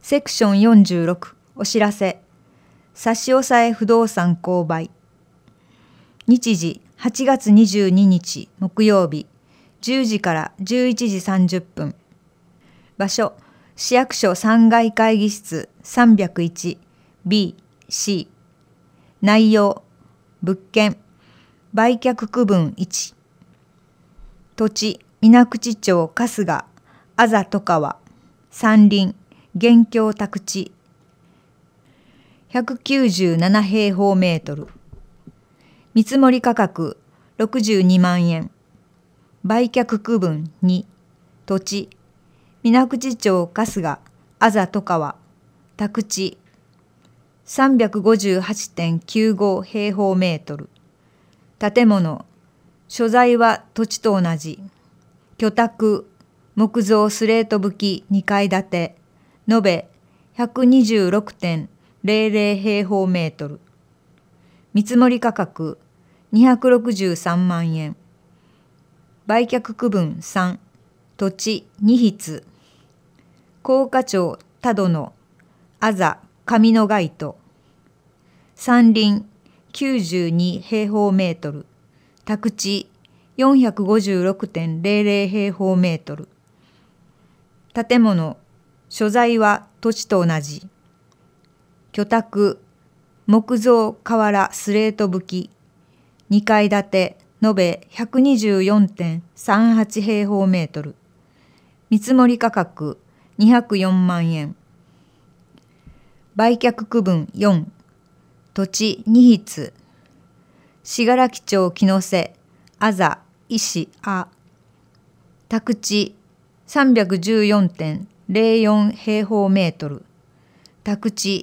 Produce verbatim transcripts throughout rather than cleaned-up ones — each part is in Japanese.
セクションよんじゅうろくお知らせ。差し押さえ不動産購買。日時はちがつにじゅうににち木曜日じゅうじからじゅういちじさんじゅっぷん。場所市役所さんがい会議室 さんびゃくいちビーシー。 内容物件売却区分いち。土地水口町春日あざとかわ山林現況宅地ひゃくきゅうじゅうななへいほうメートル。見積もり価格ろくじゅうにまんえん。売却区分に。土地水口町春日あざとかわ宅地 さんびゃくごじゅうはちてんきゅうごへいほうメートル。建物所在は土地と同じ。居宅木造スレート葺きにかい建て延べ ひゃくにじゅうろくてんぜろぜろへいほうメートル。見積もり価格にひゃくろくじゅうさんまんえん。売却区分さん。土地にひつ。甲賀町多度のあざ上の街と山林きゅうじゅうにへいほうメートル。宅地 よんひゃくごじゅうろくてんぜろぜろへいほうメートル。建物所在は土地と同じ。居宅木造瓦スレート葺きにかい建て延べ ひゃくにじゅうよんてんさんはちへいほうメートル。見積もり価格にひゃくよんまんえん。売却区分よん。土地にひつ。信楽町木の瀬あざ石あ宅地 さんびゃくじゅうよんてんぜろよんへいほうメートル。宅地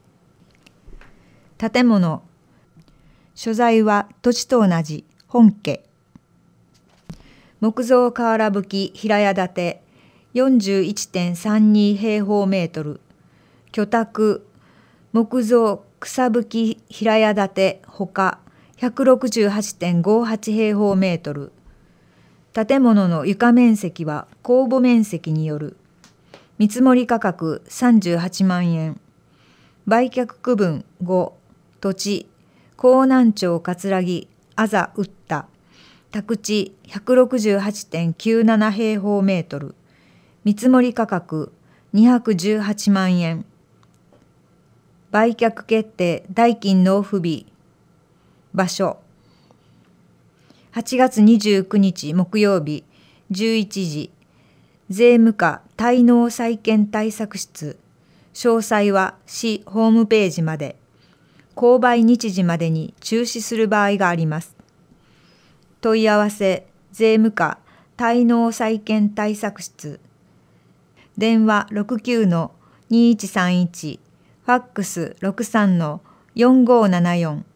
建物所在は土地と同じ。本家木造瓦葺き平屋建て よんじゅういってんさんにへいほうメートル。居宅木造草葺き平屋建てほか ひゃくろくじゅうはちてんごはちへいほうメートル。建物の床面積は公募面積による。見積もり価格さんじゅうはちまんえん。売却区分ご。土地江南町葛城あざ打った宅地 ひゃくろくじゅうはちてんきゅうななへいほうメートル。見積もり価格にひゃくじゅうはちまんえん。売却決定代金納付日。場所はちがつにじゅうくにち木曜日じゅういちじ。税務課滞納債権対策室。詳細は市ホームページまで。購買日時までに中止する場合があります。問い合わせ税務課滞納債権対策室。電話 ろくきゅうのにいちさんいち。ファックス ろくさんのよんごーななよん。